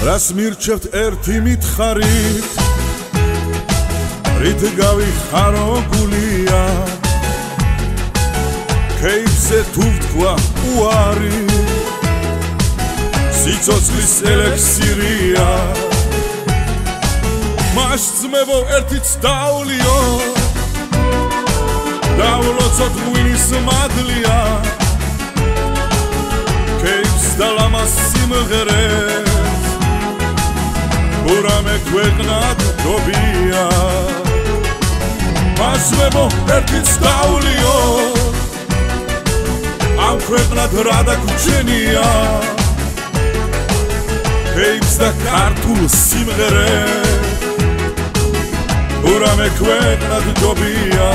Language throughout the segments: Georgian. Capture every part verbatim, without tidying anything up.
რას მირჩევთ ერთი მითხარით რით გავიხარო გულია ქეიფზე თუ ვთქვა უარი სიცოცხლის ელექსირია მას ძმებო ერთიც დავლიო დავლოცოთ ღვინის მადლია ქეიფს და ლამას სიმღერებს ურამე ქვეყნად გობია მასვებო ერთიც დავლიო ამ ქვეყნად რა დაგვრჩენია ქეიფს და ქართულ სიმღერებს ურამე ქვეყნად გობია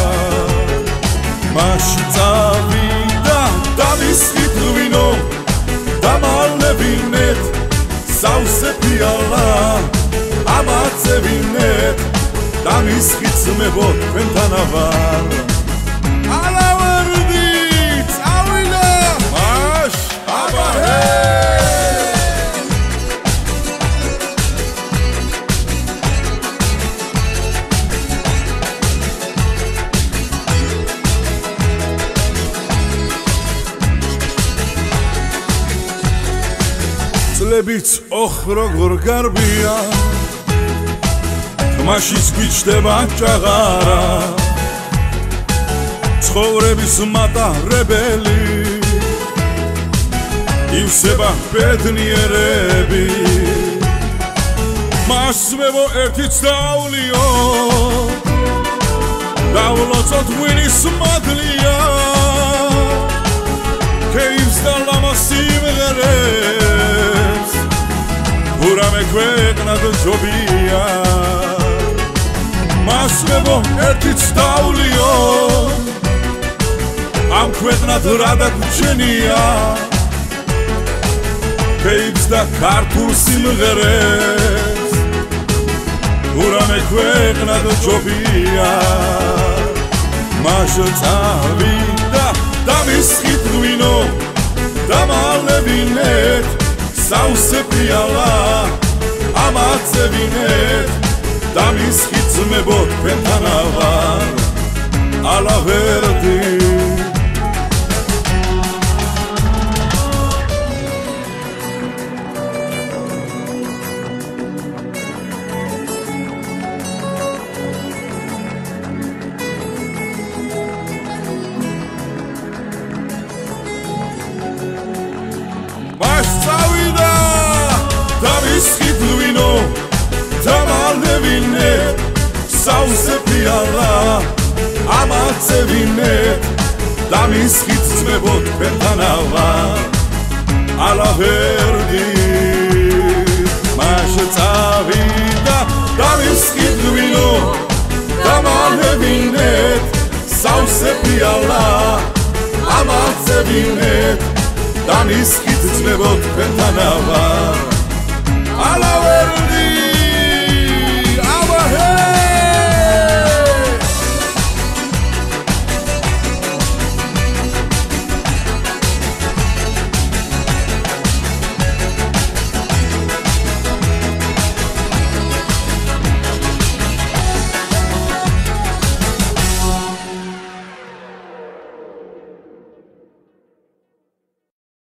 მასში წავიდა დამისხით ღვინო დამალევინეთ სავსე ფიალა ამაცევინეთ დამისხით ძმებო თქვენთან ავარ ალავერდი წავიდა მაშ აბაჰე წლებიც ოხ როგორ გარბია თმაშიც გვიჩდება ჭაღარა ცხოვრების მატარებელი ივსება ბედნიერები მასვებო ერთიც დავლიო დავლოცოთ ღვინის მადლია ქეიფს და ლამას სიმღერებს ურამე ქვეყნად ჯობია მასვებო ერთიც დავლიო ამ ქვეყნად რა დაგვრჩენია ქეიფს და ქართულ სიმღერებს ურამე ქვეყნად ჯობია მას წავიდა დამისხით ღვინო დამალევინეთ სავსე ფიალა ამაცევინეთ დამისხით ძმებო თქვენთან ავარ ალავერდი წავიდა დამისხით ღვინო დამალევინეთ სავსე ფიალა ამაცევინეთ დამისხით ძმებო თქვენთან ავარ ალავერდი მას წავიდა დამისხით ღვინო დამალევინეთ სავსე ფიალა ამაცევინეთ დამისხით ძმებო თქვენთან ავარ